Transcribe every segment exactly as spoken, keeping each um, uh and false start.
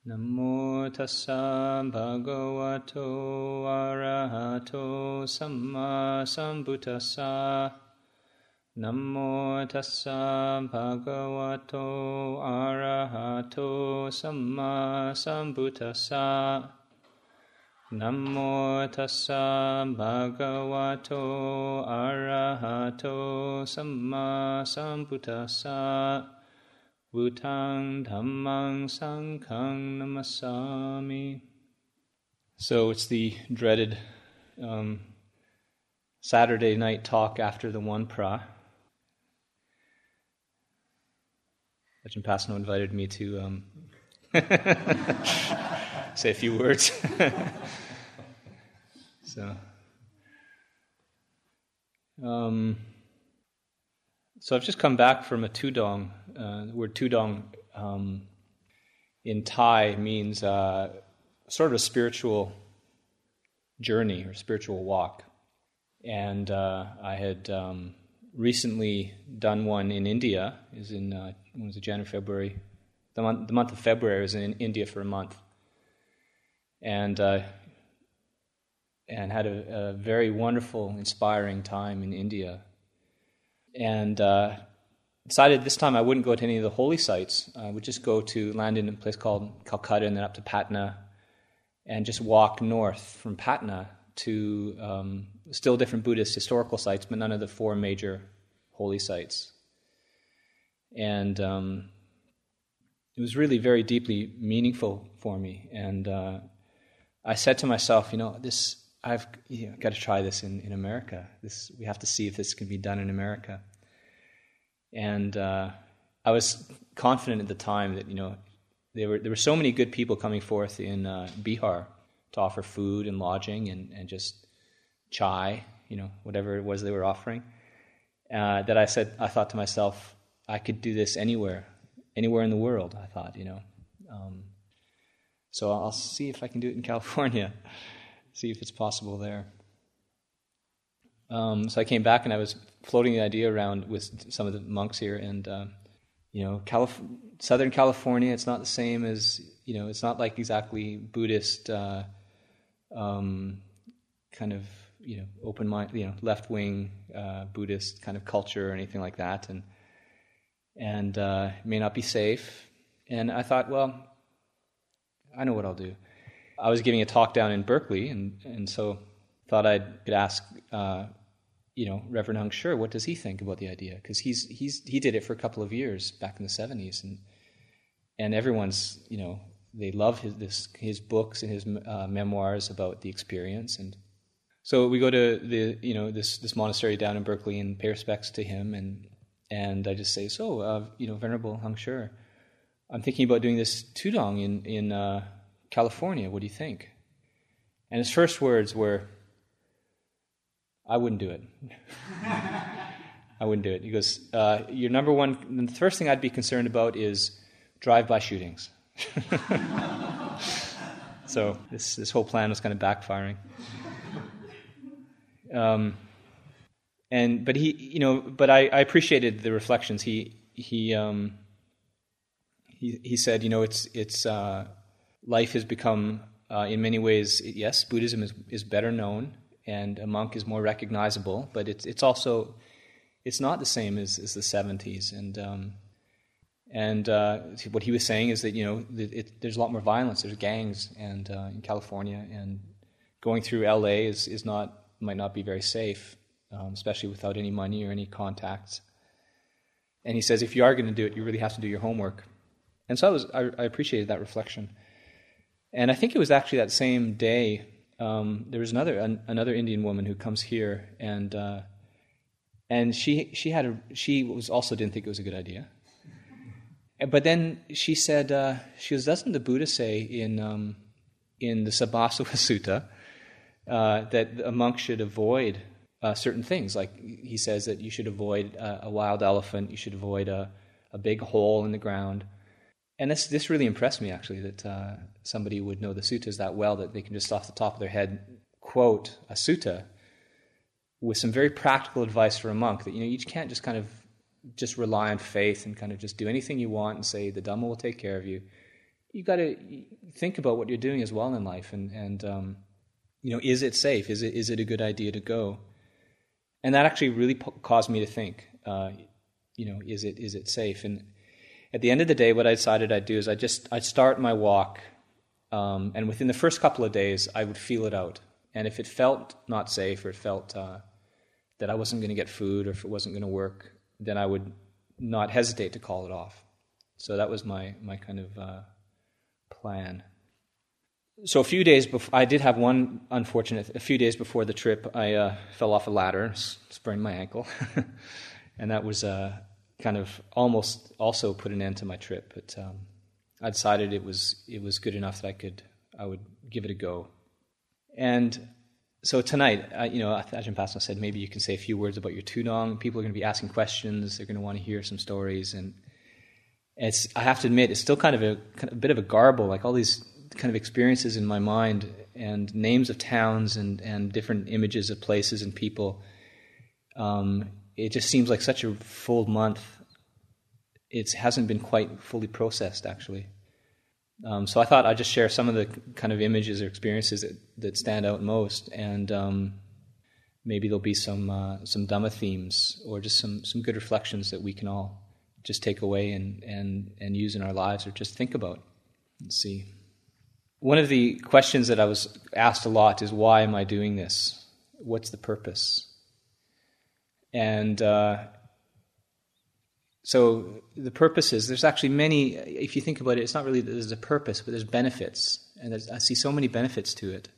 Namo tassa bhagavato arahato samma sambuddhassa. Namo tassa bhagavato arahato samma sambuddhassa. Namo tassa bhagavato arahato samma sambuddhassa. Bhutang dhammang sanghang namasami. So it's the dreaded um, Saturday night talk after the one pra. Ajahn Pasno invited me to um, say a few words. so, um, so I've just come back from a tudong. Uh, the word tudong um, in Thai means uh, sort of a spiritual journey or spiritual walk. And uh, I had um, recently done one in India. It was in uh, when was it, January, February? The month, the month of February. I was in India for a month, and uh, and had a, a very wonderful, inspiring time in India. And uh, decided this time I wouldn't go to any of the holy sites. I would just go to land in a place called Calcutta and then up to Patna, and just walk north from Patna to um, still different Buddhist historical sites, but none of the four major holy sites. And um, it was really very deeply meaningful for me. And uh, I said to myself, you know, this I've you know, got to try this in, in America. This we have to see if this can be done in America. And uh, I was confident at the time that you know there were there were so many good people coming forth in uh, Bihar to offer food and lodging and, and just chai, you know, whatever it was they were offering, uh, that I said, I thought to myself, I could do this anywhere, anywhere in the world, I thought, you know. Um, so I'll see if I can do it in California, see if it's possible there. Um, so I came back and I was floating the idea around with some of the monks here, and, uh, you know, Calif- Southern California, it's not the same as, you know, it's not like exactly Buddhist uh, um, kind of, you know, open mind, you know, left wing uh, Buddhist kind of culture or anything like that, and and uh, it may not be safe. And I thought, well, I know what I'll do. I was giving a talk down in Berkeley, and and so thought I could ask, uh, you know, Reverend Hung Sure, what does he think about the idea? Because he's he's he did it for a couple of years back in the seventies, and and everyone's, you know, they love his this, his books and his uh, memoirs about the experience. And so we go to the you know this this monastery down in Berkeley and pay respects to him, and and I just say, so uh, you know, Venerable Hung Sure, I'm thinking about doing this tudong in in uh, California. What do you think? And his first words were, I wouldn't do it. I wouldn't do it. He goes, uh, your number one, the first thing I'd be concerned about is drive-by shootings. So this this whole plan was kind of backfiring. Um, and but he, you know, but I, I appreciated the reflections. He he um, he he said, you know, it's it's uh, life has become uh, in many ways, yes, Buddhism is is better known, and a monk is more recognizable, but it's it's also it's not the same as, as the seventies. And um, and uh, what he was saying is that, you know, it, it, there's a lot more violence. There's gangs and uh, in California, and going through L A is is not might not be very safe, um, especially without any money or any contacts. And he says, if you are going to do it, you really have to do your homework. And so I was I, I appreciated that reflection. And I think it was actually that same day. Um, there was another an, another Indian woman who comes here, and uh, and she she had a she was also didn't think it was a good idea. But then she said, uh, she goes, doesn't the Buddha say in um, in the Sabbasava Sutta uh, that a monk should avoid uh, certain things? Like he says that you should avoid uh, a wild elephant, you should avoid a, a big hole in the ground. And this this really impressed me, actually, that uh, somebody would know the suttas that well that they can just off the top of their head quote a sutta with some very practical advice for a monk, that, you know, you can't just kind of just rely on faith and kind of just do anything you want and say the Dhamma will take care of you. you got to think about what you're doing as well in life, and and um, you know, is it safe? Is it is it a good idea to go? And that actually really po- caused me to think. Uh, you know, is it is it safe? And at the end of the day, what I decided I'd do is I just I'd start my walk, um, and within the first couple of days, I would feel it out. And if it felt not safe, or it felt uh, that I wasn't going to get food, or if it wasn't going to work, then I would not hesitate to call it off. So that was my my kind of uh, plan. So a few days before, I did have one unfortunate. A few days before the trip, I uh, fell off a ladder, sprained my ankle, and that was uh, kind of almost also put an end to my trip. But um, I decided it was it was good enough that I could I would give it a go. And so tonight, uh, you know, Ajahn Pasanno said maybe you can say a few words about your Tudong. People are going to be asking questions. They're going to want to hear some stories, and it's I have to admit it's still kind of a, kind of a bit of a garble, like all these kind of experiences in my mind and names of towns and, and different images of places and people. Um, it just seems like such a full month. It hasn't been quite fully processed, actually. Um, so I thought I'd just share some of the kind of images or experiences that, that stand out most, and um, maybe there'll be some uh, some Dhamma themes or just some, some good reflections that we can all just take away and, and, and use in our lives or just think about. Let's see. One of the questions that I was asked a lot is, why am I doing this? What's the purpose? And uh, so the purpose is, there's actually many, if you think about it, it's not really that there's a purpose, but there's benefits. And there's, I see so many benefits to it.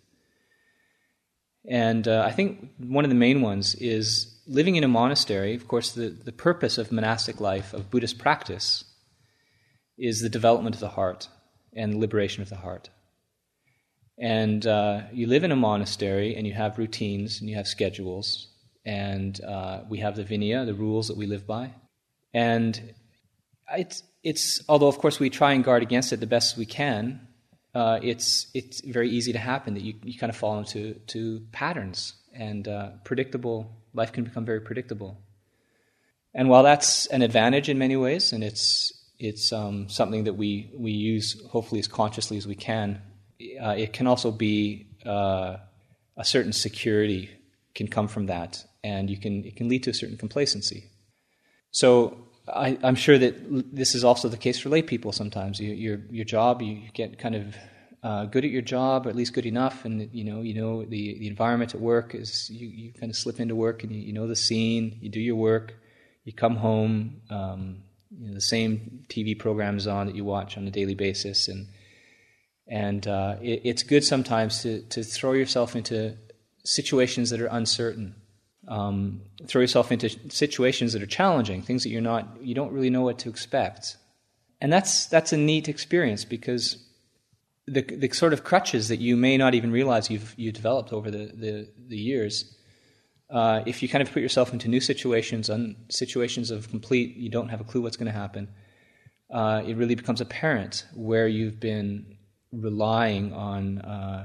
And uh, I think one of the main ones is living in a monastery. Of course, the, the purpose of monastic life, of Buddhist practice, is the development of the heart and liberation of the heart. And uh, you live in a monastery, and you have routines, and you have schedules, and uh, we have the Vinaya, the rules that we live by. And it's, it's although of course we try and guard against it the best we can, uh, it's it's very easy to happen that you, you kind of fall into to patterns, and uh, predictable life can become very predictable. And while that's an advantage in many ways, and it's it's um, something that we we use hopefully as consciously as we can, uh, it can also be uh, a certain security can come from that, and you can it can lead to a certain complacency. So I, I'm sure that this is also the case for lay people sometimes. You, your your job, you get kind of uh, good at your job, or at least good enough, and you know you know the, the environment at work is you, you kind of slip into work, and you, you know the scene. You do your work, you come home. Um, you know, the same T V programs on that you watch on a daily basis, and and uh, it, it's good sometimes to to throw yourself into situations that are uncertain. Um, throw yourself into situations that are challenging, things that you're not, you don't really know what to expect, and that's that's a neat experience, because the the sort of crutches that you may not even realize you've you developed over the the, the years, uh, if you kind of put yourself into new situations, on situations of complete, you don't have a clue what's going to happen, uh, it really becomes apparent where you've been relying on uh,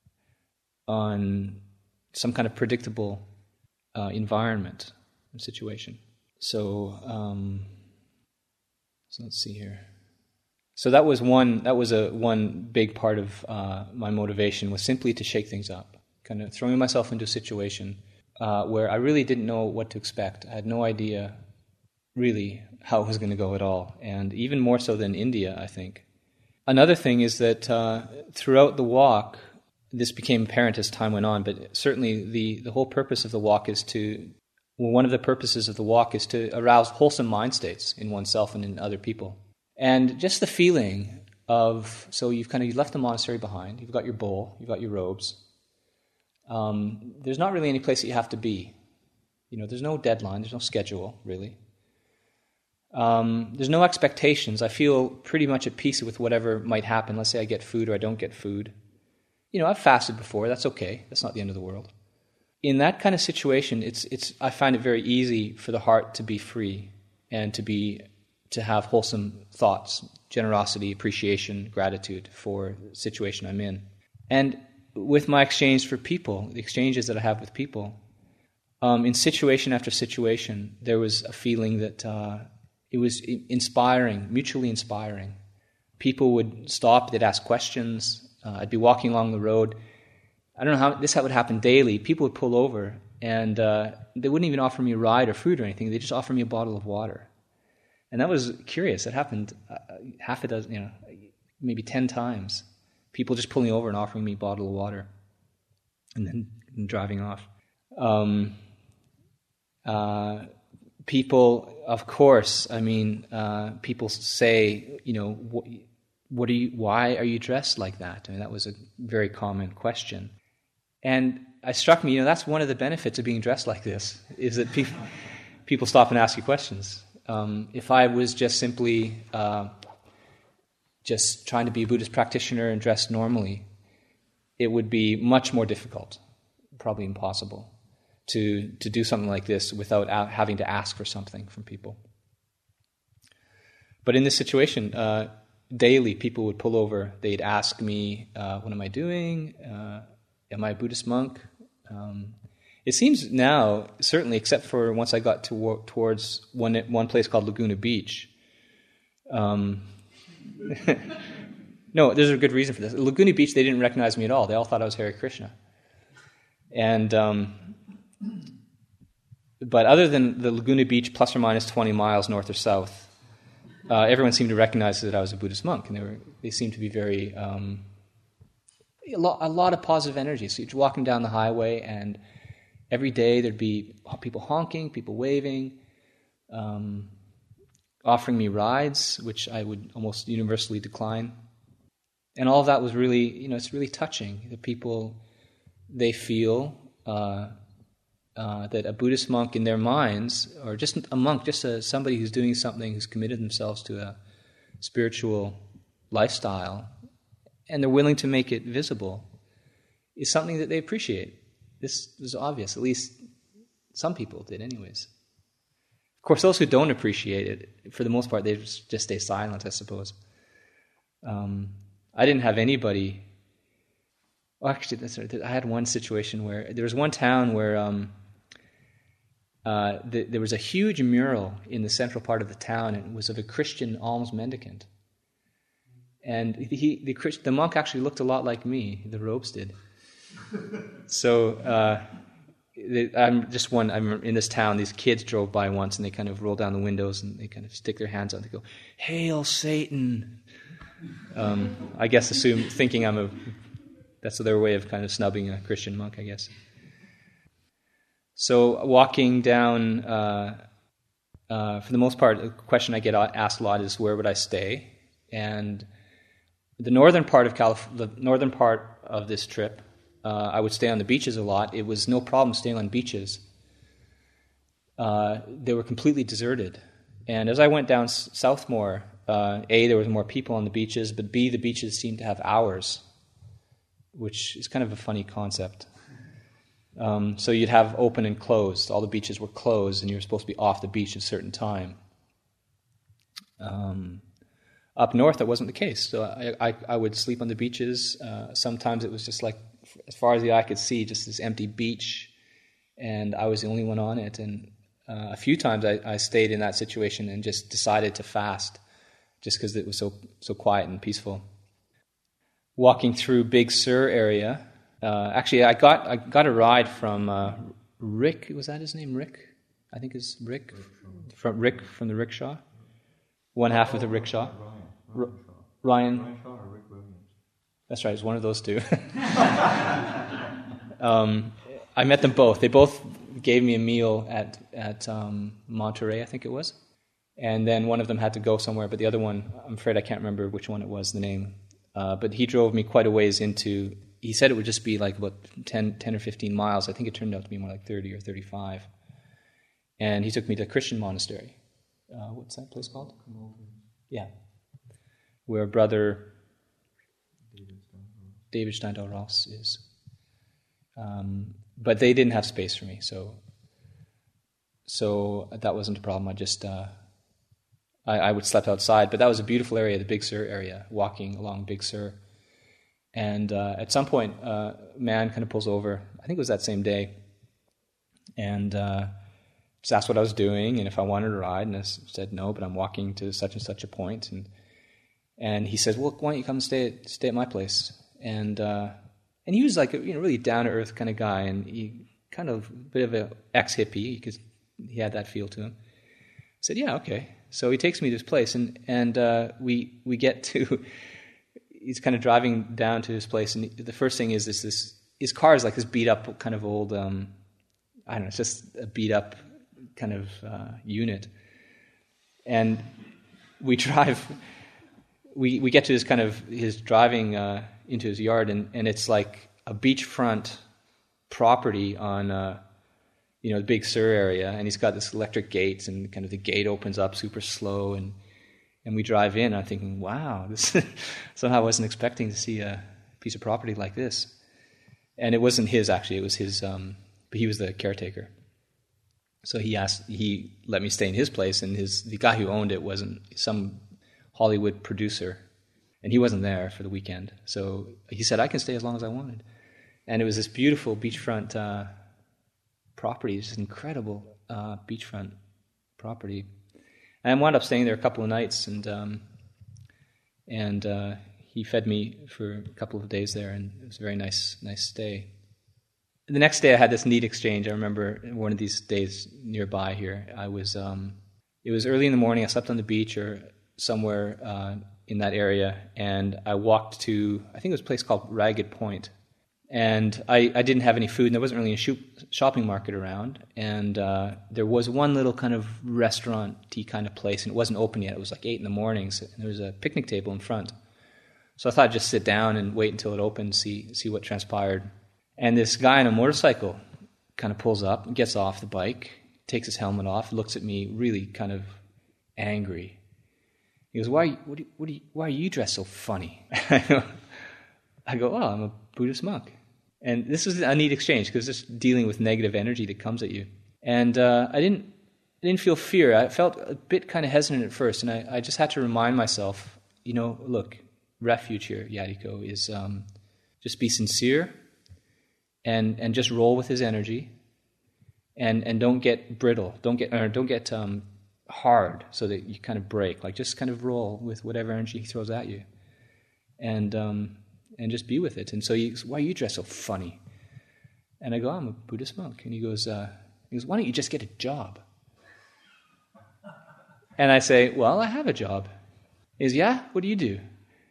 on some kind of predictable Uh, environment and situation. So, um, so let's see here. So that was one. That was a one big part of uh, my motivation, was simply to shake things up, kind of throwing myself into a situation uh, where I really didn't know what to expect. I had no idea really how it was going to go at all, and even more so than India, I think. Another thing is that uh, throughout the walk, this became apparent as time went on, but certainly the, the whole purpose of the walk is to, well, one of the purposes of the walk is to arouse wholesome mind states in oneself and in other people. And just the feeling of, so you've kind of, you left the monastery behind, you've got your bowl, you've got your robes. Um, there's not really any place that you have to be. You know, there's no deadline, there's no schedule, really. Um, there's no expectations. I feel pretty much at peace with whatever might happen. Let's say I get food or I don't get food. You know, I've fasted before, that's okay, that's not the end of the world. In that kind of situation, it's it's I find it very easy for the heart to be free and to be to have wholesome thoughts, generosity, appreciation, gratitude for the situation I'm in. And with my exchange for people, the exchanges that I have with people, um, in situation after situation, there was a feeling that uh, it was inspiring, mutually inspiring, people would stop, they'd ask questions. Uh, I'd be walking along the road. I don't know how this would happen daily. People would pull over, and uh, they wouldn't even offer me a ride or food or anything. They just offer me a bottle of water. And that was curious. It happened uh, half a dozen, you know, maybe ten times. People just pulling over and offering me a bottle of water, and then and driving off. Um, uh, people, of course, I mean, uh, people say, you know, what, what are you? Why are you dressed like that? I mean, that was a very common question. And it struck me, you know, that's one of the benefits of being dressed like this, is that people people stop and ask you questions. Um, if I was just simply uh, just trying to be a Buddhist practitioner and dressed normally, it would be much more difficult, probably impossible, to to do something like this without a- having to ask for something from people. But in this situation, uh, daily people would pull over. They'd ask me, uh, what am I doing? Uh, am I a Buddhist monk? Um, it seems now, certainly, except for once I got to, towards one one place called Laguna Beach. Um, no, there's a good reason for this. Laguna Beach, they didn't recognize me at all. They all thought I was Hare Krishna. And um, but other than the Laguna Beach, plus or minus twenty miles north or south, uh, everyone seemed to recognize that I was a Buddhist monk, and they were they seemed to be very um, a lot, a lot of positive energy. So you're walking down the highway, and every day there'd be people honking, people waving, um, offering me rides, which I would almost universally decline. And all of that was really, you know, it's really touching. The people, they feel uh, uh, that a Buddhist monk in their minds, or just a monk, just a, somebody who's doing something, who's committed themselves to a spiritual lifestyle, and they're willing to make it visible, is something that they appreciate. This is obvious, at least some people did anyways. Of course, those who don't appreciate it, for the most part, they just, just stay silent, I suppose. Um, I didn't have anybody... Well, actually, that's right. I had one situation where... There was one town where um, uh, the, there was a huge mural in the central part of the town, and it was of a Christian alms mendicant. And he, the, the monk actually looked a lot like me, the robes did. So... Uh, I'm just one. I'm in this town. These kids drove by once, and they kind of roll down the windows and they kind of stick their hands out. And they go, "Hail Satan!" Um, I guess assume thinking I'm a. That's their way of kind of snubbing a Christian monk, I guess. So walking down, uh, uh, for the most part, the question I get asked a lot is, "Where would I stay?" And the northern part of Calif- the northern part of this trip. Uh, I would stay on the beaches a lot. It was no problem staying on beaches. Uh, they were completely deserted. And as I went down s- south more, uh, A, there was more people on the beaches, but B, the beaches seemed to have hours, which is kind of a funny concept. Um, so you'd have open and closed. All the beaches were closed, and you were supposed to be off the beach at a certain time. Um, up north, that wasn't the case. So I, I, I would sleep on the beaches. Uh, sometimes it was just like, as far as the eye could see, just this empty beach, and I was the only one on it. And uh, a few times I, I stayed in that situation and just decided to fast, just because it was so so quiet and peaceful. Walking through Big Sur area, uh, actually I got I got a ride from uh, Rick. Was that his name? Rick, I think is Rick from Rick from the rickshaw. One half of the rickshaw. Ryan. Ryan. Ryan Shaw or Rick Williams? That's right, it's one of those two. um, I met them both. They both gave me a meal at, at um, Monterey, I think it was. And then one of them had to go somewhere, but the other one, I'm afraid I can't remember which one it was, the name. Uh, but he drove me quite a ways into, he said it would just be like about ten, ten or fifteen miles. I think it turned out to be more like thirty or thirty-five. And he took me to a Christian monastery. Uh, what's that place called? Yeah. Where Brother David Steindl Ross is. Um, but they didn't have space for me, so so that wasn't a problem. I just, uh, I, I would sleep outside, but that was a beautiful area, the Big Sur area, walking along Big Sur. And uh, at some point, uh, a man kind of pulls over, I think it was that same day, and uh, just asked what I was doing and if I wanted a ride, and I said no, but I'm walking to such and such a point, and And he says, well, why don't you come stay at, stay at my place? And uh, and he was like a you know really down-to-earth kind of guy, and he kind of a bit of an ex-hippie, because he had that feel to him. I said, yeah, okay. So he takes me to this place, and, and uh, we we get to, he's kind of driving down to his place, and the first thing is this, this his car is like this beat-up kind of old, um, I don't know, it's just a beat-up kind of uh, unit. And we drive... We we get to this kind of, his driving uh, into his yard, and, and it's like a beachfront property on, uh, you know, the Big Sur area, and he's got this electric gates, and kind of the gate opens up super slow, and and we drive in, and I'm thinking, wow, this somehow I wasn't expecting to see a piece of property like this. And it wasn't his, actually, it was his, um, but he was the caretaker. So he asked, he let me stay in his place, and his the guy who owned it wasn't some Hollywood producer, and he wasn't there for the weekend. So he said, I can stay as long as I wanted. And it was this beautiful beachfront uh, property, just incredible uh, beachfront property. And I wound up staying there a couple of nights, and um, and uh, he fed me for a couple of days there, and it was a very nice, nice stay. The next day I had this neat exchange. I remember one of these days nearby here, I was, um, it was early in the morning, I slept on the beach or somewhere uh, in that area, and I walked to, I think it was a place called Ragged Point, and I, I didn't have any food, and there wasn't really a shoot, shopping market around, and uh, there was one little kind of restaurant-y kind of place, and it wasn't open yet. It was like eight in the morning, so, and there was a picnic table in front. So I thought I'd just sit down and wait until it opened, see see what transpired. And this guy on a motorcycle kind of pulls up, gets off the bike, takes his helmet off, looks at me really kind of angry. He goes, why, what do you, what do you, why are you dressed so funny? I go, oh, I'm a Buddhist monk. And this is a neat exchange, because it's just dealing with negative energy that comes at you. And uh, I didn't I didn't feel fear. I felt a bit kind of hesitant at first, and I, I just had to remind myself, you know, look, refuge here, Yadiko, is um, just be sincere and and just roll with his energy, and and don't get brittle, don't get or don't get um, hard so that you kind of break. Like, just kind of roll with whatever energy he throws at you, and um, and just be with it. And so he goes, why are you dressed so funny? And I go, I'm a Buddhist monk. And he goes, uh, he goes, why don't you just get a job? And I say, well, I have a job. He goes, yeah, what do you do?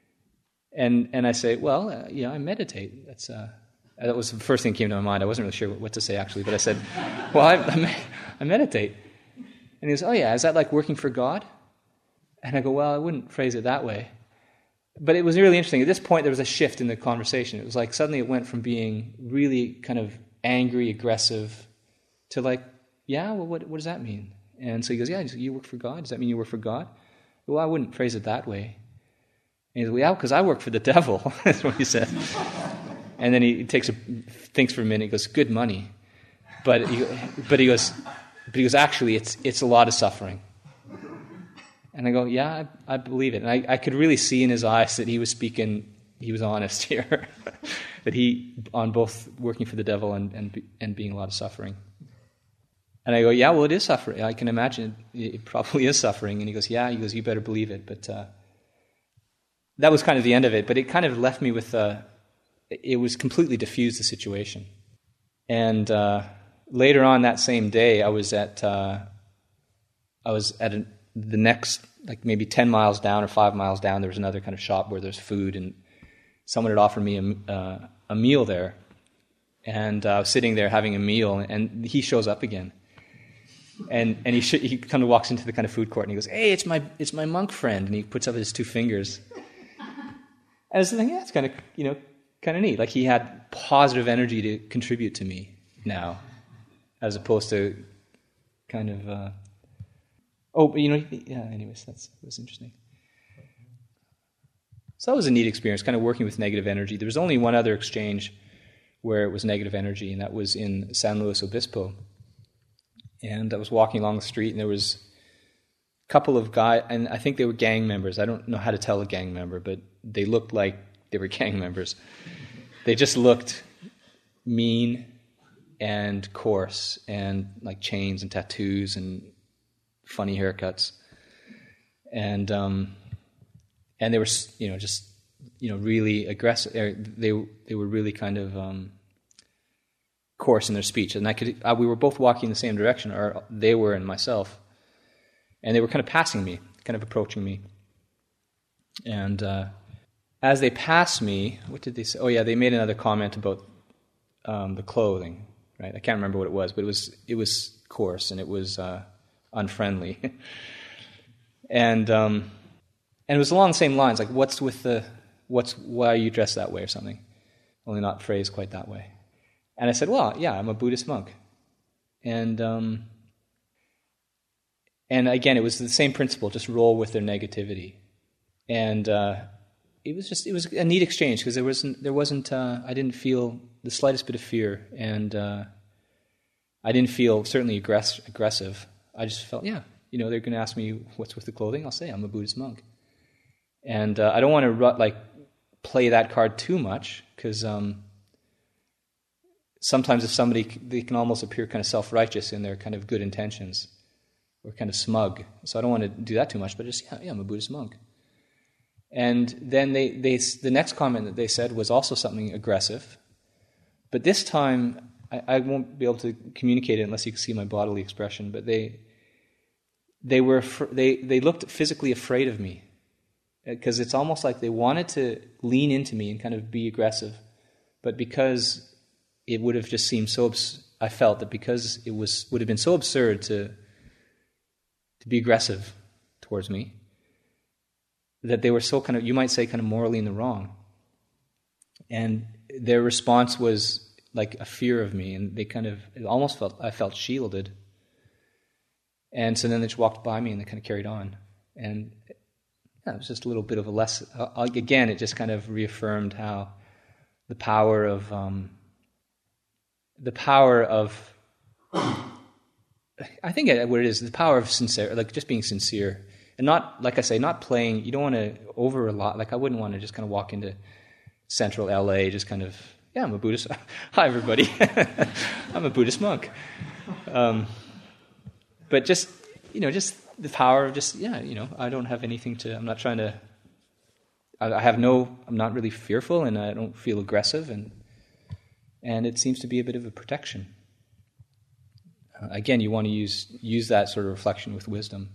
And and I say, well, uh, you know, I meditate. That's uh, that was the first thing that came to my mind. I wasn't really sure what, what to say, actually, but I said, well, I, I, I meditate. And he goes, oh yeah, is that like working for God? And I go, well, I wouldn't phrase it that way. But it was really interesting. At this point, there was a shift in the conversation. It was like suddenly it went from being really kind of angry, aggressive, to like, yeah, well, what, what does that mean? And so he goes, yeah, you work for God? Does that mean you work for God? Well, I wouldn't phrase it that way. And he goes, well, yeah, because I work for the devil. That's what he said. And then he takes a, thinks for a minute. He goes, good money. But he, but he goes, but he goes, actually, it's it's a lot of suffering. And I go, yeah, I, I believe it. And I, I could really see in his eyes that he was speaking, he was honest here. That he, on both working for the devil and, and and being a lot of suffering. And I go, yeah, well, it is suffering. I can imagine it, it probably is suffering. And he goes, yeah. He goes, you better believe it. But uh, that was kind of the end of it. But it kind of left me with, uh, it was completely diffused the situation. And uh, later on that same day, I was at, uh, I was at a, the next, like maybe ten miles down or five miles down, there was another kind of shop where there's food, and someone had offered me a, uh, a meal there. And uh, I was sitting there having a meal, and he shows up again. And and he sh- he kind of walks into the kind of food court, and he goes, hey, it's my it's my monk friend. And he puts up his two fingers. And I was thinking, yeah, it's kind of, you know, kind of neat. Like, he had positive energy to contribute to me now, as opposed to kind of, uh, oh, but you know, yeah, anyways, that's that was interesting. So that was a neat experience, kind of working with negative energy. There was only one other exchange where it was negative energy, and that was in San Luis Obispo. And I was walking along the street, and there was a couple of guys, and I think they were gang members. I don't know how to tell a gang member, but they looked like they were gang members. They just looked mean and coarse, and like chains and tattoos and funny haircuts. And um, and they were, you know, just, you know, really aggressive. They they were really kind of um, coarse in their speech, and I could. Uh, we were both walking in the same direction, or they were and myself, and they were kind of passing me, kind of approaching me, and uh, as they passed me, what did they say? Oh yeah, they made another comment about um, the clothing. Right, I can't remember what it was, but it was it was coarse and it was uh, unfriendly, and um, and it was along the same lines. Like, what's with the what's why are you dressed that way or something? Only not phrased quite that way. And I said, well, yeah, I'm a Buddhist monk, and um, and again, it was the same principle. Just roll with their negativity, and uh, it was just it was a neat exchange because there wasn't there wasn't uh, I didn't feel the slightest bit of fear, and uh, I didn't feel certainly aggress- aggressive. I just felt, yeah, you know, they're going to ask me what's with the clothing. I'll say I'm a Buddhist monk, and uh, I don't want to ru- like play that card too much because um, sometimes if somebody they can almost appear kind of self-righteous in their kind of good intentions or kind of smug. So I don't want to do that too much, but just yeah, yeah I'm a Buddhist monk. And then they, they the next comment that they said was also something aggressive. But this time, I, I won't be able to communicate it unless you can see my bodily expression. But they, they were, they they looked physically afraid of me, because it's almost like they wanted to lean into me and kind of be aggressive, but because it would have just seemed so, abs- I felt that because it was would have been so absurd to to be aggressive towards me, that they were so kind of, you might say, kind of morally in the wrong, and their response was like a fear of me, and they kind of, it almost felt, I felt shielded. And so then they just walked by me and they kind of carried on. And yeah, it was just a little bit of a lesson. Uh, again, it just kind of reaffirmed how the power of, um, the power of, I think what it is, the power of sincere, like just being sincere. And not, like I say, not playing, you don't want to over a lot, like I wouldn't want to just kind of walk into central L A, just kind of, yeah, I'm a Buddhist. Hi, everybody. I'm a Buddhist monk. Um, but just, you know, just the power of just, yeah, you know, I don't have anything to, I'm not trying to, I, I have no, I'm not really fearful, and I don't feel aggressive, and and it seems to be a bit of a protection. Uh, again, you want to use use that sort of reflection with wisdom.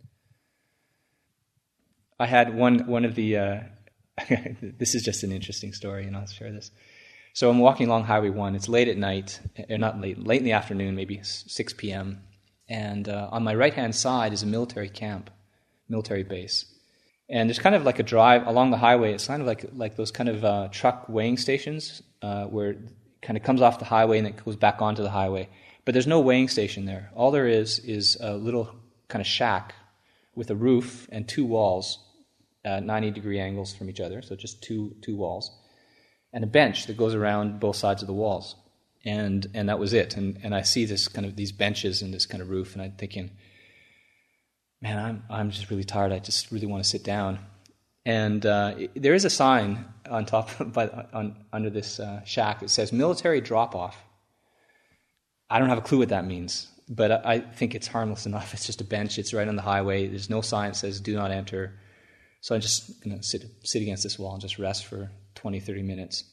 I had one one of the, uh, this is just an interesting story, and I'll share this. So I'm walking along Highway one. It's late at night, or not late, late in the afternoon, maybe six p.m. And uh, on my right-hand side is a military camp, military base. And there's kind of like a drive along the highway. It's kind of like like those kind of uh, truck weighing stations uh, where it kind of comes off the highway and it goes back onto the highway. But there's no weighing station there. All there is is a little kind of shack with a roof and two walls, uh, ninety degree angles from each other, so just two two walls, and a bench that goes around both sides of the walls, and and that was it. And and I see this kind of these benches and this kind of roof, and I'm thinking, man, I'm I'm just really tired. I just really want to sit down. And uh, it, there is a sign on top, by, on under this uh, shack that says "Military Drop-Off." I don't have a clue what that means, but I, I think it's harmless enough. It's just a bench. It's right on the highway. There's no sign that says "Do not enter." So I'm just going to sit sit against this wall and just rest for twenty, thirty minutes.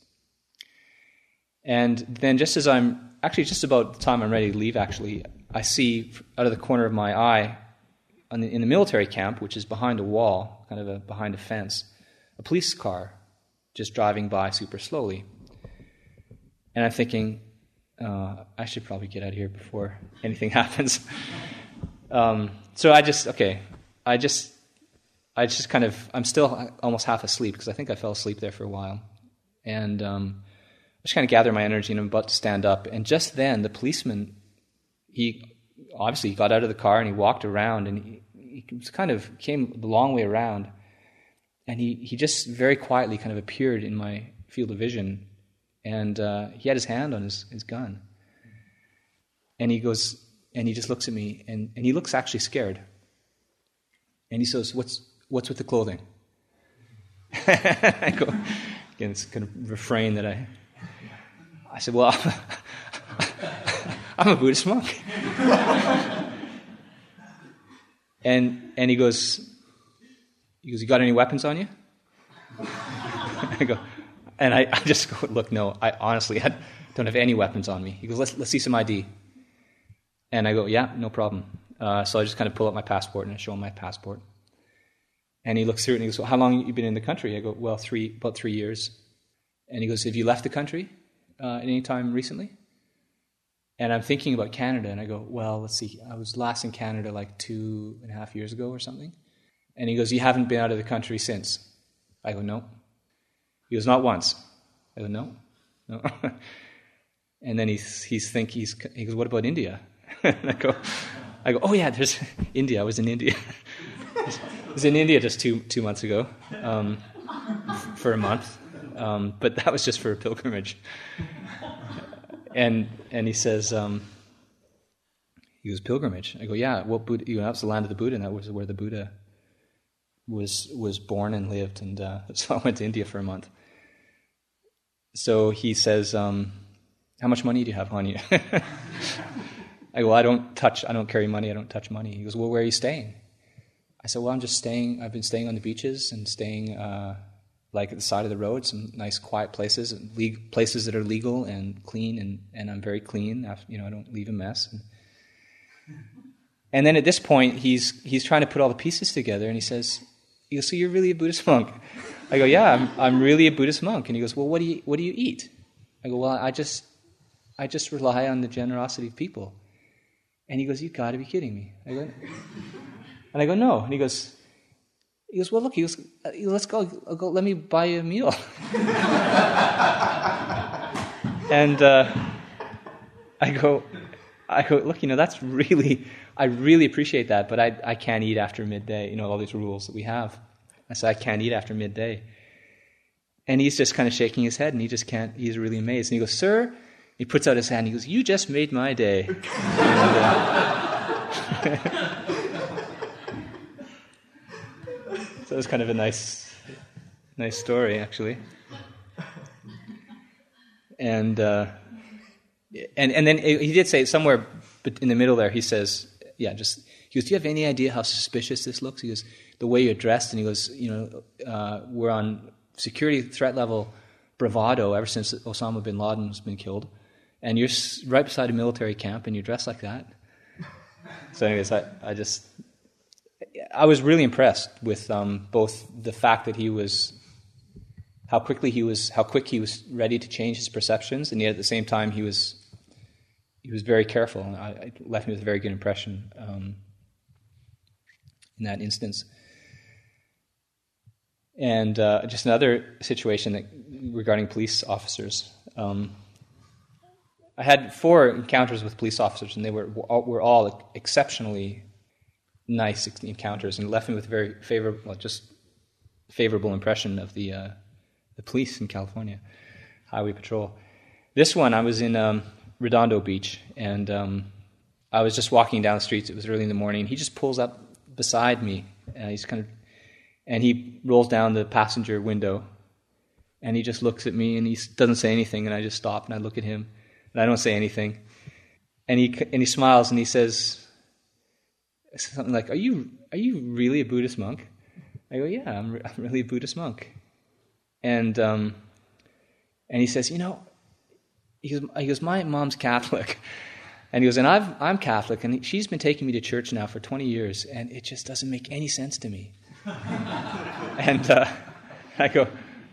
And then just as I'm, actually just about the time I'm ready to leave, actually, I see out of the corner of my eye, on the, in the military camp, which is behind a wall, kind of a, behind a fence, a police car just driving by super slowly. And I'm thinking, uh, I should probably get out of here before anything happens. um, so I just, okay, I just... I just kind of, I'm still almost half asleep because I think I fell asleep there for a while. And um, I just kind of gather my energy and I'm about to stand up. And just then, the policeman, he obviously got out of the car and he walked around and he, he kind of came the long way around. And he, he just very quietly kind of appeared in my field of vision. And uh, he had his hand on his, his gun. And he goes, and he just looks at me and, and he looks actually scared. And he says, what's, What's with the clothing? I go, again, it's kind of refrain that I, I said, well, I'm a Buddhist monk. and and he goes, he goes, you got any weapons on you? I go, and I, I just go, look, no, I honestly I don't have any weapons on me. He goes, let's let's see some I D. And I go, yeah, no problem. Uh, so I just kind of pull out my passport and I show him my passport. And he looks through it and he goes, well, how long have you been in the country? I go, well, three about three years. And he goes, have you left the country uh, at any time recently? And I'm thinking about Canada, and I go, well, let's see, I was last in Canada like two and a half years ago or something. And he goes, you haven't been out of the country since? I go, no. He goes, not once. I go, no, no. And then he's he's think he's he goes, what about India? And I go, I go, oh yeah, there's India. I was in India. I was in India just two two months ago, um, for a month, um, but that was just for a pilgrimage. And and he says, um, he goes, pilgrimage. I go, yeah. What Buddha? You know, that was the land of the Buddha, and that was where the Buddha was was born and lived. And uh, so I went to India for a month. So he says, um, how much money do you have on you? I go, well, I don't touch. I don't carry money. I don't touch money. He goes, well, where are you staying? I said, well, I'm just staying. I've been staying on the beaches and staying. Uh, like at the side of the road, some nice quiet places, le- places that are legal and clean, and, and I'm very clean. You know, I don't leave a mess. And, and then at this point, he's he's trying to put all the pieces together, and he says, he goes, so you're really a Buddhist monk? I go, yeah, I'm I'm really a Buddhist monk. And he goes, well, what do you what do you eat? I go, well, I just I just rely on the generosity of people. And he goes, you've got to be kidding me. I go, and I go, no. And he goes, He goes, well, look, he goes, let's go, I'll go, let me buy you a meal. And uh, I go, I go, look, you know, that's really, I really appreciate that, but I, I can't eat after midday, you know, all these rules that we have. I said, I can't eat after midday. And he's just kind of shaking his head, and he just can't, he's really amazed. And he goes, sir, he puts out his hand, he goes, you just made my day. And, uh, So it was kind of a nice, nice story, actually. And uh, and and then he did say somewhere in the middle there. He says, "Yeah, just." He goes, "Do you have any idea how suspicious this looks?" He goes, "The way you're dressed." And he goes, "You know, uh, we're on security threat level bravado ever since Osama bin Laden has been killed, and you're right beside a military camp, and you're dressed like that." So, anyways, I, I just. I was really impressed with um, both the fact that he was, how quickly he was, how quick he was ready to change his perceptions, and yet at the same time he was, he was very careful. And I, it left me with a very good impression um, in that instance. And uh, just another situation that, regarding police officers. Um, I had four encounters with police officers, and they were were all exceptionally nice encounters, and left me with a very favorable, well, just favorable impression of the uh, the police in California, Highway Patrol. This one, I was in um, Redondo Beach, and um, I was just walking down the streets. It was early in the morning. He just pulls up beside me, and he's kind of, and he rolls down the passenger window, and he just looks at me, and he doesn't say anything, and I just stop and I look at him, and I don't say anything, and he and he smiles and he says. Something like, are you are you really a Buddhist monk? I go, yeah, I'm, re- I'm really a Buddhist monk. And um, and he says, you know, he goes, he goes, my mom's Catholic. And he goes, and I've, I'm Catholic, and she's been taking me to church now for twenty years, and it just doesn't make any sense to me. And uh, I go,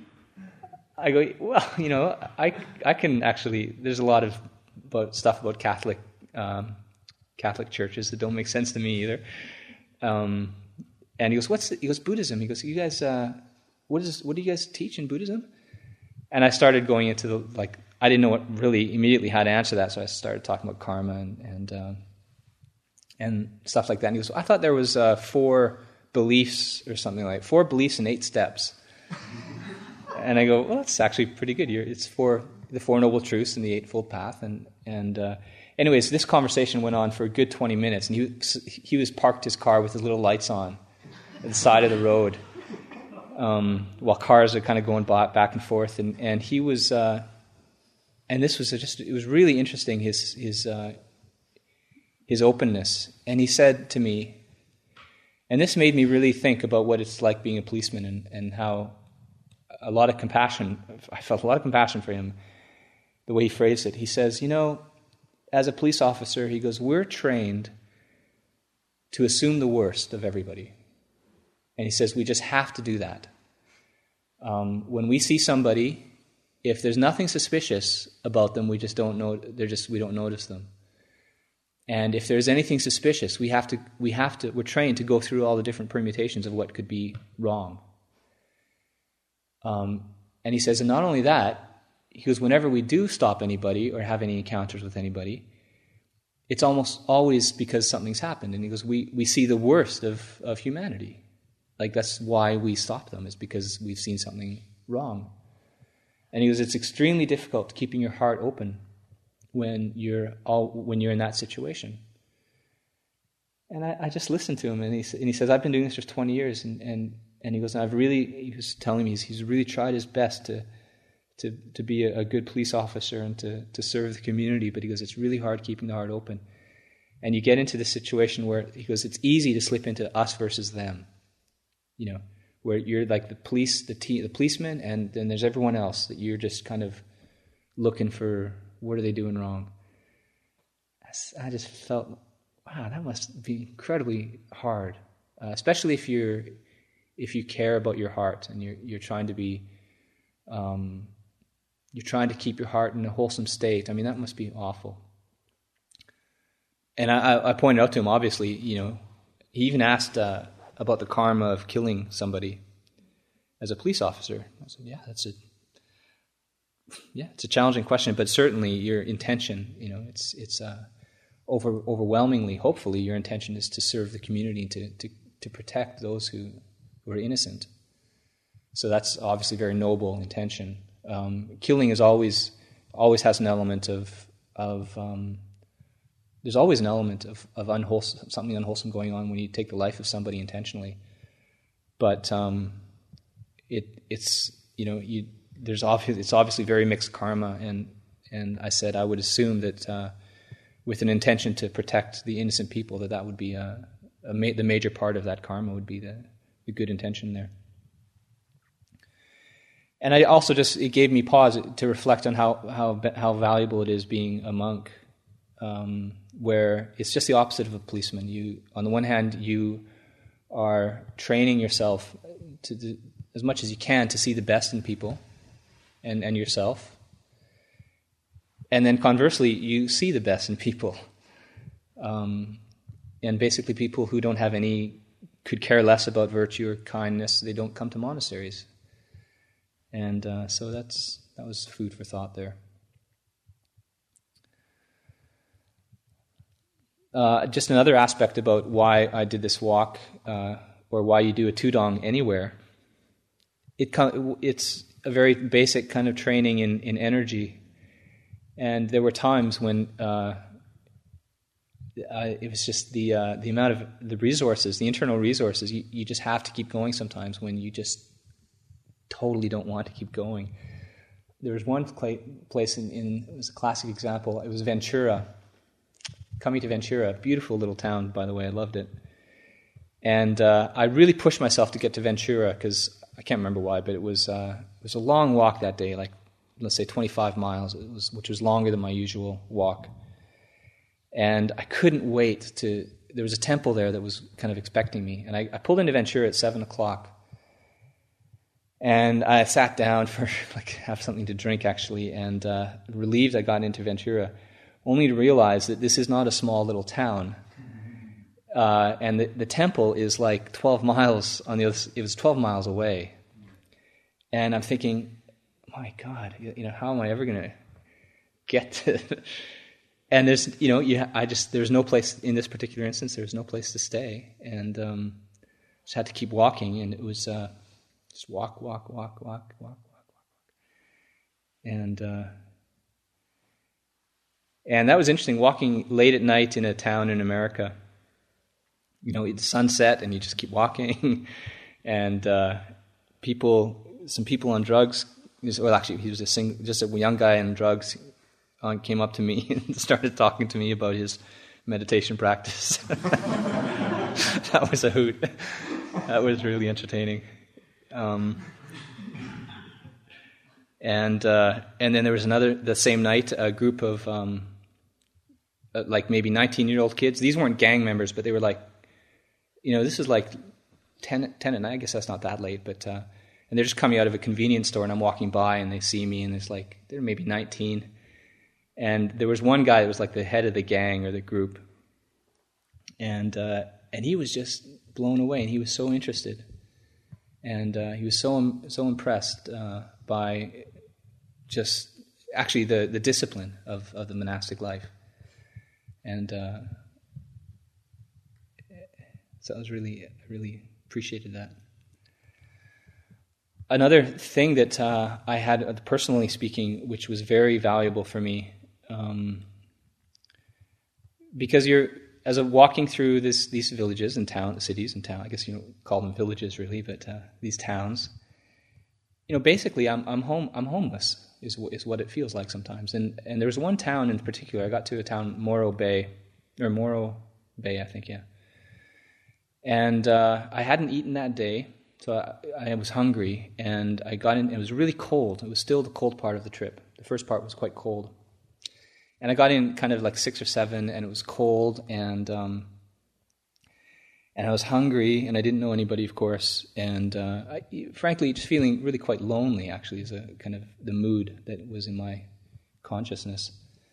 I go, well, you know, I I can actually, there's a lot of about stuff about Catholic um Catholic churches that don't make sense to me either. Um, and he goes, "What's?" The, he goes, "Buddhism." He goes, "You guys, uh, what is? What do you guys teach in Buddhism?" And I started going into the like. I didn't know what really immediately how to answer that, so I started talking about karma and and, uh, and stuff like that. And he goes, "I thought there was uh, four beliefs or something like four beliefs and eight steps." And I go, "Well, that's actually pretty good. You're, it's four the Four Noble Truths and the Eightfold Path." And and uh, anyways, this conversation went on for a good twenty minutes, and he he was parked his car with his little lights on at the side of the road, um, while cars are kind of going by, back and forth, and and he was, uh, and this was just it was really interesting his his uh, his openness, and he said to me, and this made me really think about what it's like being a policeman and and how a lot of compassion. I felt a lot of compassion for him, the way he phrased it. He says, you know, as a police officer, he goes, we're trained to assume the worst of everybody. And he says, we just have to do that. Um, when we see somebody, if there's nothing suspicious about them, we just don't know, they're just, we don't notice them. And if there's anything suspicious, we have to, we have to, we're trained to go through all the different permutations of what could be wrong. Um, and he says, and not only that, he goes, whenever we do stop anybody or have any encounters with anybody, it's almost always because something's happened. And he goes, we, we see the worst of, of humanity. Like, that's why we stop them, is because we've seen something wrong. And he goes, it's extremely difficult keeping your heart open when you're all when you're in that situation. And I, I just listened to him, and he and he says, I've been doing this for twenty years, and and, and he goes, I've really, he was telling me he's, he's really tried his best to to to be a, a good police officer and to, to serve the community, but he goes, it's really hard keeping the heart open. And you get into this situation where, he goes, it's easy to slip into us versus them, you know, where you're like the police, the te- the policeman, and then there's everyone else that you're just kind of looking for, what are they doing wrong? I just felt, wow, that must be incredibly hard, uh, especially if you're if you care about your heart and you're you're trying to be, um, you're trying to keep your heart in a wholesome state. I mean, that must be awful. And I, I pointed out to him, obviously, you know, he even asked uh, about the karma of killing somebody as a police officer. I said, yeah, that's a yeah, it's a challenging question, but certainly your intention, you know, it's it's uh, over overwhelmingly, hopefully, your intention is to serve the community and to to, to protect those who, who are innocent. So that's obviously a very noble intention. Um, killing is always always has an element of of um, there's always an element of, of unwholesome, something unwholesome going on when you take the life of somebody intentionally. But um, it it's you know you. There's obviously, it's obviously very mixed karma, and and I said I would assume that uh, with an intention to protect the innocent people, that that would be a, a ma- the major part of that karma would be the, the good intention there. And I also just, it gave me pause to reflect on how how how valuable it is being a monk, um, where it's just the opposite of a policeman. You, on the one hand, you are training yourself to do, as much as you can to see the best in people. And, and yourself. And then conversely, you see the best in people. Um, and basically people who don't have any, could care less about virtue or kindness, they don't come to monasteries. And uh, so that's that was food for thought there. Uh, just another aspect about why I did this walk, uh, or why you do a tudong anywhere. It it's a very basic kind of training in, in energy. And there were times when uh, I, it was just the uh, the amount of the resources, the internal resources, you, you just have to keep going sometimes when you just totally don't want to keep going. There was one pla- place in, in, it was a classic example, it was Ventura. Coming to Ventura, beautiful little town, by the way, I loved it. And uh, I really pushed myself to get to Ventura because I can't remember why, but it was uh, it was a long walk that day, like let's say twenty-five miles, it was, which was longer than my usual walk. And I couldn't wait to. There was a temple there that was kind of expecting me, and I, I pulled into Ventura at seven o'clock. And I sat down for like have something to drink actually, and uh, relieved I got into Ventura, only to realize that this is not a small little town. Uh, and the, the temple is like twelve miles on the other. It was twelve miles away, and I'm thinking, my God, you know, how am I ever going to get to? And there's, you know, you, I just there's no place in this particular instance. There's no place to stay, and um, just had to keep walking. And it was uh, just walk, walk, walk, walk, walk, walk, walk, walk, and uh, and that was interesting. Walking late at night in a town in America. You know, it's sunset and you just keep walking, and uh, people, some people on drugs. Well, actually, he was a sing, just a young guy on drugs. On, came up to me and started talking to me about his meditation practice. That was a hoot. That was really entertaining. Um, And uh, and then there was another, the same night, a group of um, uh, like maybe nineteen-year-old kids. These weren't gang members, but they were like, you know, this is like ten, ten at night. I guess that's not that late, but uh, and they're just coming out of a convenience store, and I'm walking by, and they see me, and it's like they're maybe nineteen. And there was one guy that was like the head of the gang or the group, and uh, and he was just blown away, and he was so interested, and uh, he was so so impressed uh, by just actually the, the discipline of, of the monastic life, and uh, so I was really really appreciated that. Another thing that uh, I had, personally speaking, which was very valuable for me, um, because you're as a walking through this these villages and town cities and town, I guess you don't call them villages really, but uh, these towns. You know, basically, I'm I'm home. I'm homeless. Is is what it feels like sometimes. And and there was one town in particular. I got to a town, Morro Bay, or Morro Bay, I think, yeah. And uh, I hadn't eaten that day, so I, I was hungry. And I got in. It was really cold. It was still the cold part of the trip. The first part was quite cold. And I got in kind of like six or seven, and it was cold, and um, and I was hungry, and I didn't know anybody, of course, and uh, I, frankly, just feeling really quite lonely, actually, is a kind of the mood that was in my consciousness.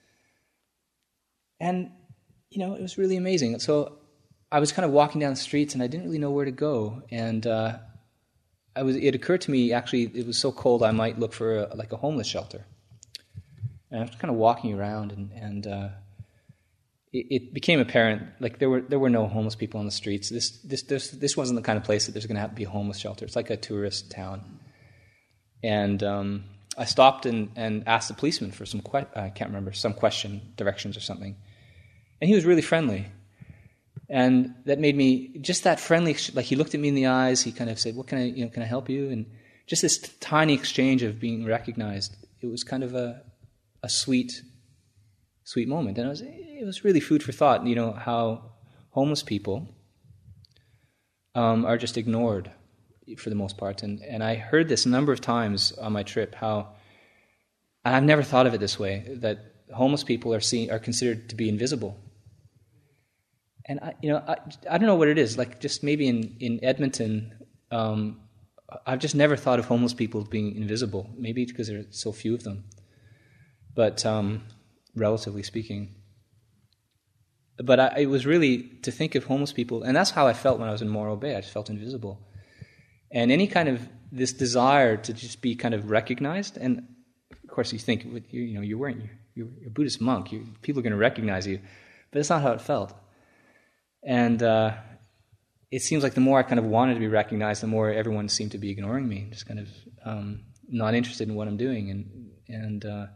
And, you know, it was really amazing. So I was kind of walking down the streets, and I didn't really know where to go, and uh, I was. It occurred to me, actually, it was so cold, I might look for a, like a homeless shelter. And I was kind of walking around, and, and uh, it, it became apparent, like there were there were no homeless people on the streets. This this this this wasn't the kind of place that there's going to have to be a homeless shelter. It's like a tourist town. And um, I stopped and, and asked the policeman for some que- I can't remember some question, directions or something, and he was really friendly. And that made me just that friendly. Like he looked at me in the eyes. He kind of said, "What can I you know can I help you?" And just this tiny exchange of being recognized. It was kind of a a sweet, sweet moment. And it was, it was really food for thought, you know, how homeless people um, are just ignored for the most part. And, and I heard this a number of times on my trip, how, and I've never thought of it this way, that homeless people are seen, are considered to be invisible. And, I, you know, I, I don't know what it is, like just maybe in, in Edmonton, um, I've just never thought of homeless people being invisible, maybe because there are so few of them. But um, relatively speaking. But I, it was really to think of homeless people, and that's how I felt when I was in Morro Bay. I just felt invisible. And any kind of this desire to just be kind of recognized, and of course you think, you know, you're wearing, you're, you're a Buddhist monk, you, people are going to recognize you, but it's not how it felt. And uh, it seems like the more I kind of wanted to be recognized, the more everyone seemed to be ignoring me, just kind of um, not interested in what I'm doing, and and. Uh,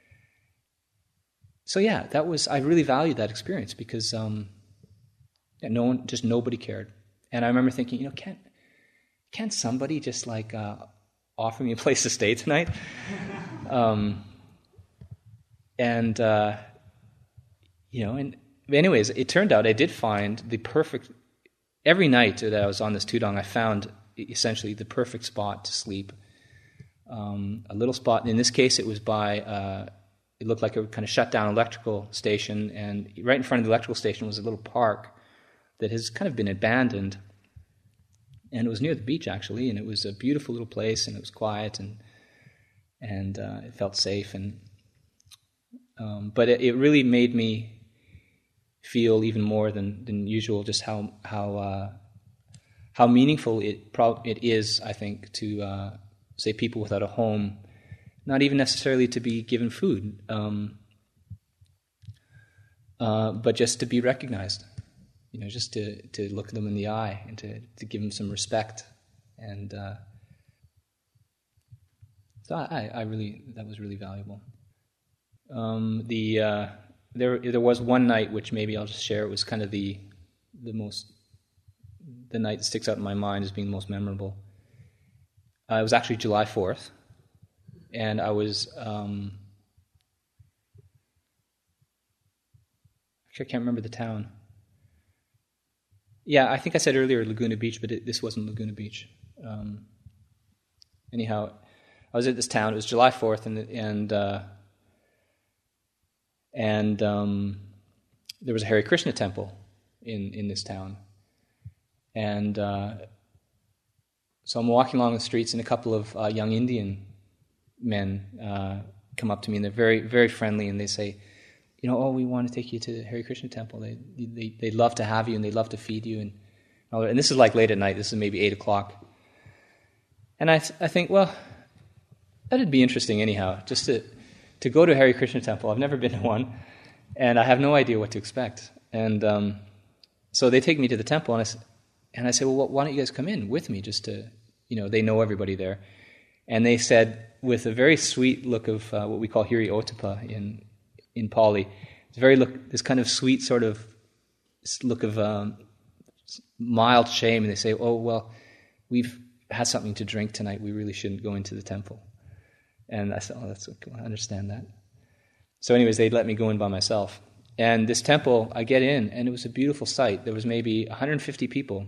So yeah, that was I really valued that experience because um, yeah, no one, just nobody cared, and I remember thinking, you know, can't can't somebody just like uh, offer me a place to stay tonight? um, and uh, you know, and anyways, it turned out I did find the perfect. Every night that I was on this tudong, I found essentially the perfect spot to sleep. Um, a little spot. In this case, it was by. Uh, It looked like a kind of shut down electrical station, and right in front of the electrical station was a little park that has kind of been abandoned. And it was near the beach, actually, and it was a beautiful little place, and it was quiet, and and uh, it felt safe. And um, but it, it really made me feel even more than, than usual just how how uh, how meaningful it pro- it is, I think, to uh, say people without a home. Not even necessarily to be given food, um, uh, but just to be recognized. You know, just to, to look them in the eye and to, to give them some respect. And uh, so I, I really that was really valuable. Um, the uh, there there was one night which maybe I'll just share. It was kind of the the most the night that sticks out in my mind as being the most memorable. Uh, it was actually July fourth. And I was, um, actually I can't remember the town. Yeah, I think I said earlier Laguna Beach, but it, this wasn't Laguna Beach. Um, anyhow, I was at this town. It was July fourth, and and uh, and um, there was a Hare Krishna temple in, in this town. And uh, so I'm walking along the streets, and a couple of uh, young Indian men uh, come up to me, and they're very, very friendly, and they say, you know, oh, we want to take you to the Hare Krishna temple. They, they, they'd love to have you, and they'd love to feed you. And, and this is like late at night. This is maybe eight o'clock. And I th- I think, well, that'd be interesting anyhow, just to, to go to a Hare Krishna temple. I've never been to one, and I have no idea what to expect. And um, so they take me to the temple, and I, and I say, well, why don't you guys come in with me just to, you know, they know everybody there. And they said, with a very sweet look of uh, what we call Hiri Otapa in in Pali, it's very look, this kind of sweet sort of look of um, mild shame, and they say, oh, well, we've had something to drink tonight, we really shouldn't go into the temple. And I said, oh, that's okay, I understand that. So anyways, they'd let me go in by myself. And this temple, I get in, and it was a beautiful sight. There was maybe one hundred fifty people,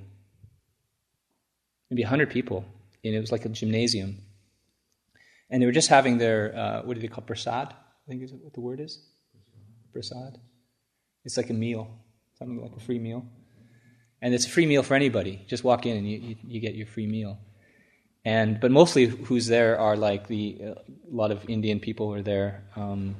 maybe one hundred people, and it was like a gymnasium. And they were just having their, uh, what do they call, prasad? I think is what the word is? Prasad. It's like a meal, something like a free meal. And it's a free meal for anybody. Just walk in and you, you, you get your free meal. And but mostly who's there are like the uh, a lot of Indian people are there, um,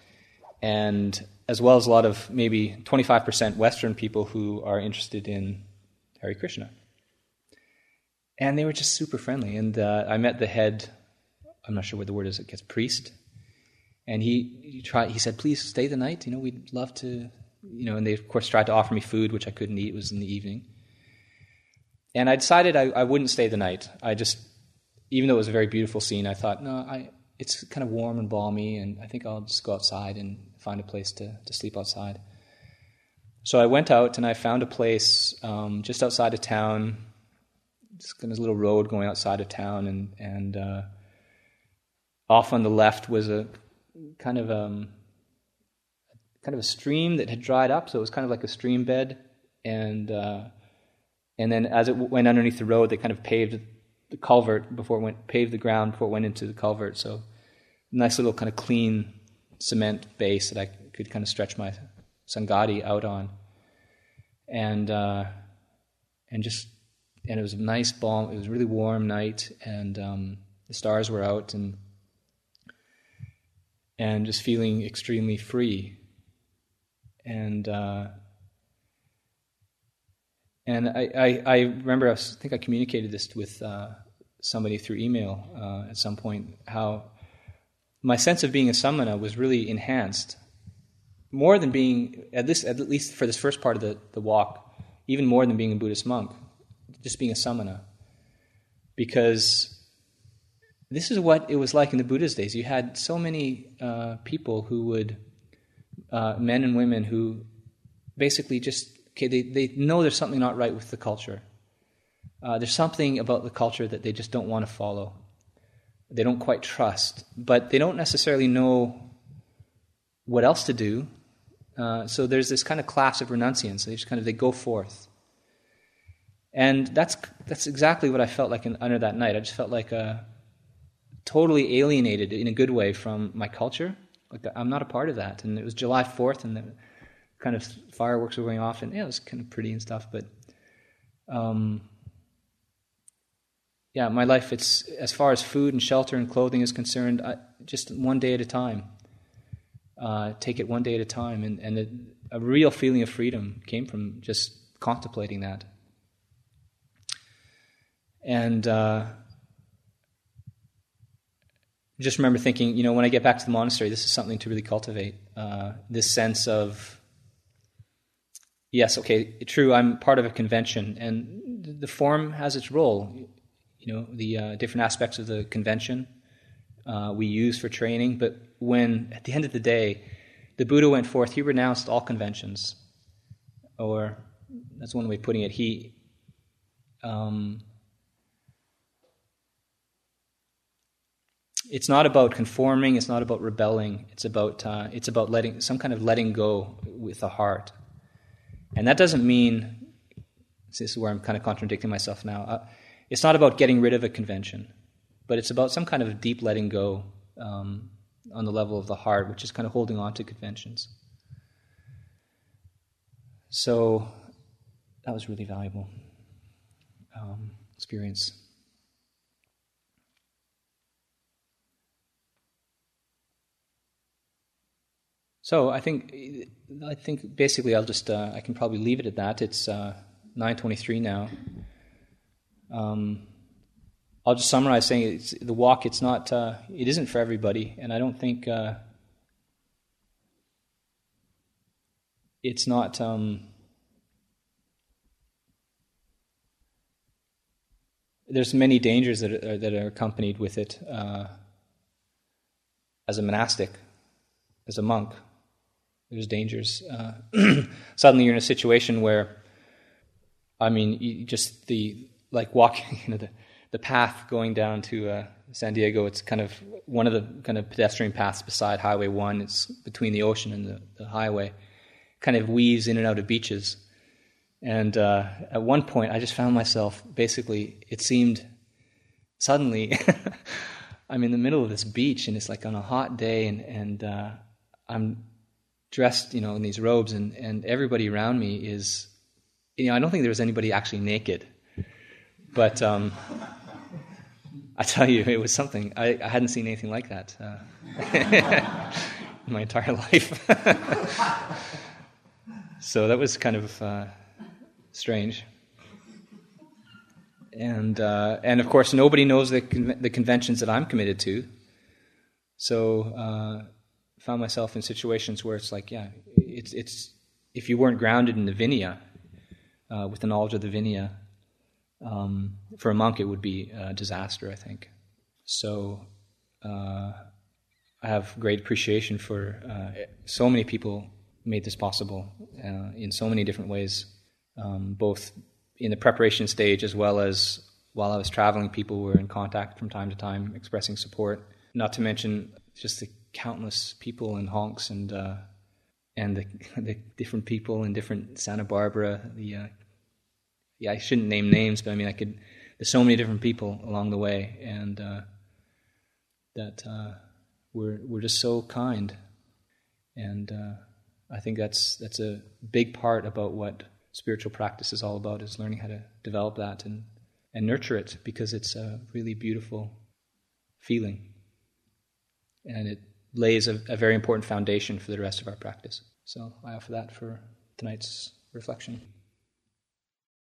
and as well as a lot of maybe twenty-five percent Western people who are interested in Hare Krishna. And they were just super friendly. And uh, I met the head, I'm not sure what the word is, it gets priest. And he he tried. He said, please stay the night, you know, we'd love to, you know, and they of course tried to offer me food, which I couldn't eat, it was in the evening. And I decided I, I wouldn't stay the night. I just, even though it was a very beautiful scene, I thought, no, I it's kind of warm and balmy, and I think I'll just go outside and find a place to, to sleep outside. So I went out, and I found a place um, just outside of town, just kind of a little road going outside of town, and, and uh, off on the left was a kind of um, kind of a stream that had dried up, so it was kind of like a stream bed, and uh, and then as it went underneath the road, they kind of paved the culvert before it went, paved the ground before it went into the culvert, so nice little kind of clean cement base that I could kind of stretch my Sangati out on, and uh, and just and it was a nice balm. It was a really warm night, and um, the stars were out, and and just feeling extremely free, and uh, and I, I I remember I, was, I think I communicated this with uh, somebody through email uh, at some point, how my sense of being a samana was really enhanced, more than being, at least, at least for this first part of the, the walk, even more than being a Buddhist monk, just being a samana. Because this is what it was like in the Buddha's days. You had so many uh, people who would, uh, men and women who basically just, okay, they, they know there's something not right with the culture. Uh, there's something about the culture that they just don't want to follow. They don't quite trust, but they don't necessarily know what else to do. Uh, so there's this kind of class of renunciants. They just kind of they go forth, and that's that's exactly what I felt like in, under that night. I just felt like uh, totally alienated in a good way from my culture. Like I'm not a part of that. And it was July fourth, and the kind of fireworks were going off, and yeah, it was kind of pretty and stuff. But um, yeah, my life, it's as far as food and shelter and clothing is concerned, I, just one day at a time. Uh, take it one day at a time, and, and a, a real feeling of freedom came from just contemplating that. And uh, just remember thinking, you know, when I get back to the monastery, this is something to really cultivate. Uh, this sense of, yes, okay, true, I'm part of a convention, and the form has its role. You know, the uh, different aspects of the convention uh, we use for training, but when, at the end of the day, the Buddha went forth, he renounced all conventions. Or, that's one way of putting it, he um, it's not about conforming, it's not about rebelling, it's about uh, it's about letting, some kind of letting go with the heart. And that doesn't mean, this is where I'm kind of contradicting myself now, uh, it's not about getting rid of a convention. but it's about some kind of deep letting go um, on the level of the heart, which is kind of holding on to conventions. So that was really valuable um, experience. So I think I think basically I'll just uh, I can probably leave it at that. It's uh, nine twenty-three now. Um, I'll just summarize saying it's, the walk. It's not. Uh, it isn't for everybody, and I don't think uh, it's not. Um, there's many dangers that are, that are accompanied with it. Uh, as a monastic, as a monk, there's dangers. Uh, suddenly, you're in a situation where, I mean, you just the like walking, you know, the the path going down to uh, San Diego. It's kind of one of the kind of pedestrian paths beside Highway One. It's between the ocean and the, the highway. Kind of weaves in and out of beaches. And uh, at one point, I just found myself, basically, it seemed, suddenly, I'm in the middle of this beach, and it's like on a hot day, and, and uh, I'm dressed, you know, in these robes, and, and everybody around me is, you know, I don't think there was anybody actually naked. But um, I tell you, it was something. I, I hadn't seen anything like that uh, in my entire life. So that was kind of uh, strange. And uh, and of course, nobody knows the con- the conventions that I'm committed to. So uh, I found myself in situations where it's like, yeah, it's it's if you weren't grounded in the Vinaya, uh, with the knowledge of the Vinaya, um, for a monk it would be a disaster, I think. So uh, I have great appreciation for uh, so many people made this possible uh, in so many different ways, um, both in the preparation stage as well as while I was traveling. People were in contact from time to time, expressing support. Not to mention just the countless people in honks and uh, and the, the different people in different Santa Barbara. The uh, yeah, I shouldn't name names, but I mean I could. There's so many different people along the way, and uh, that uh, we're we're just so kind, and uh, I think that's that's a big part about what spiritual practice is all about, is learning how to develop that and, and nurture it, because it's a really beautiful feeling. And it lays a, a very important foundation for the rest of our practice. So I offer that for tonight's reflection.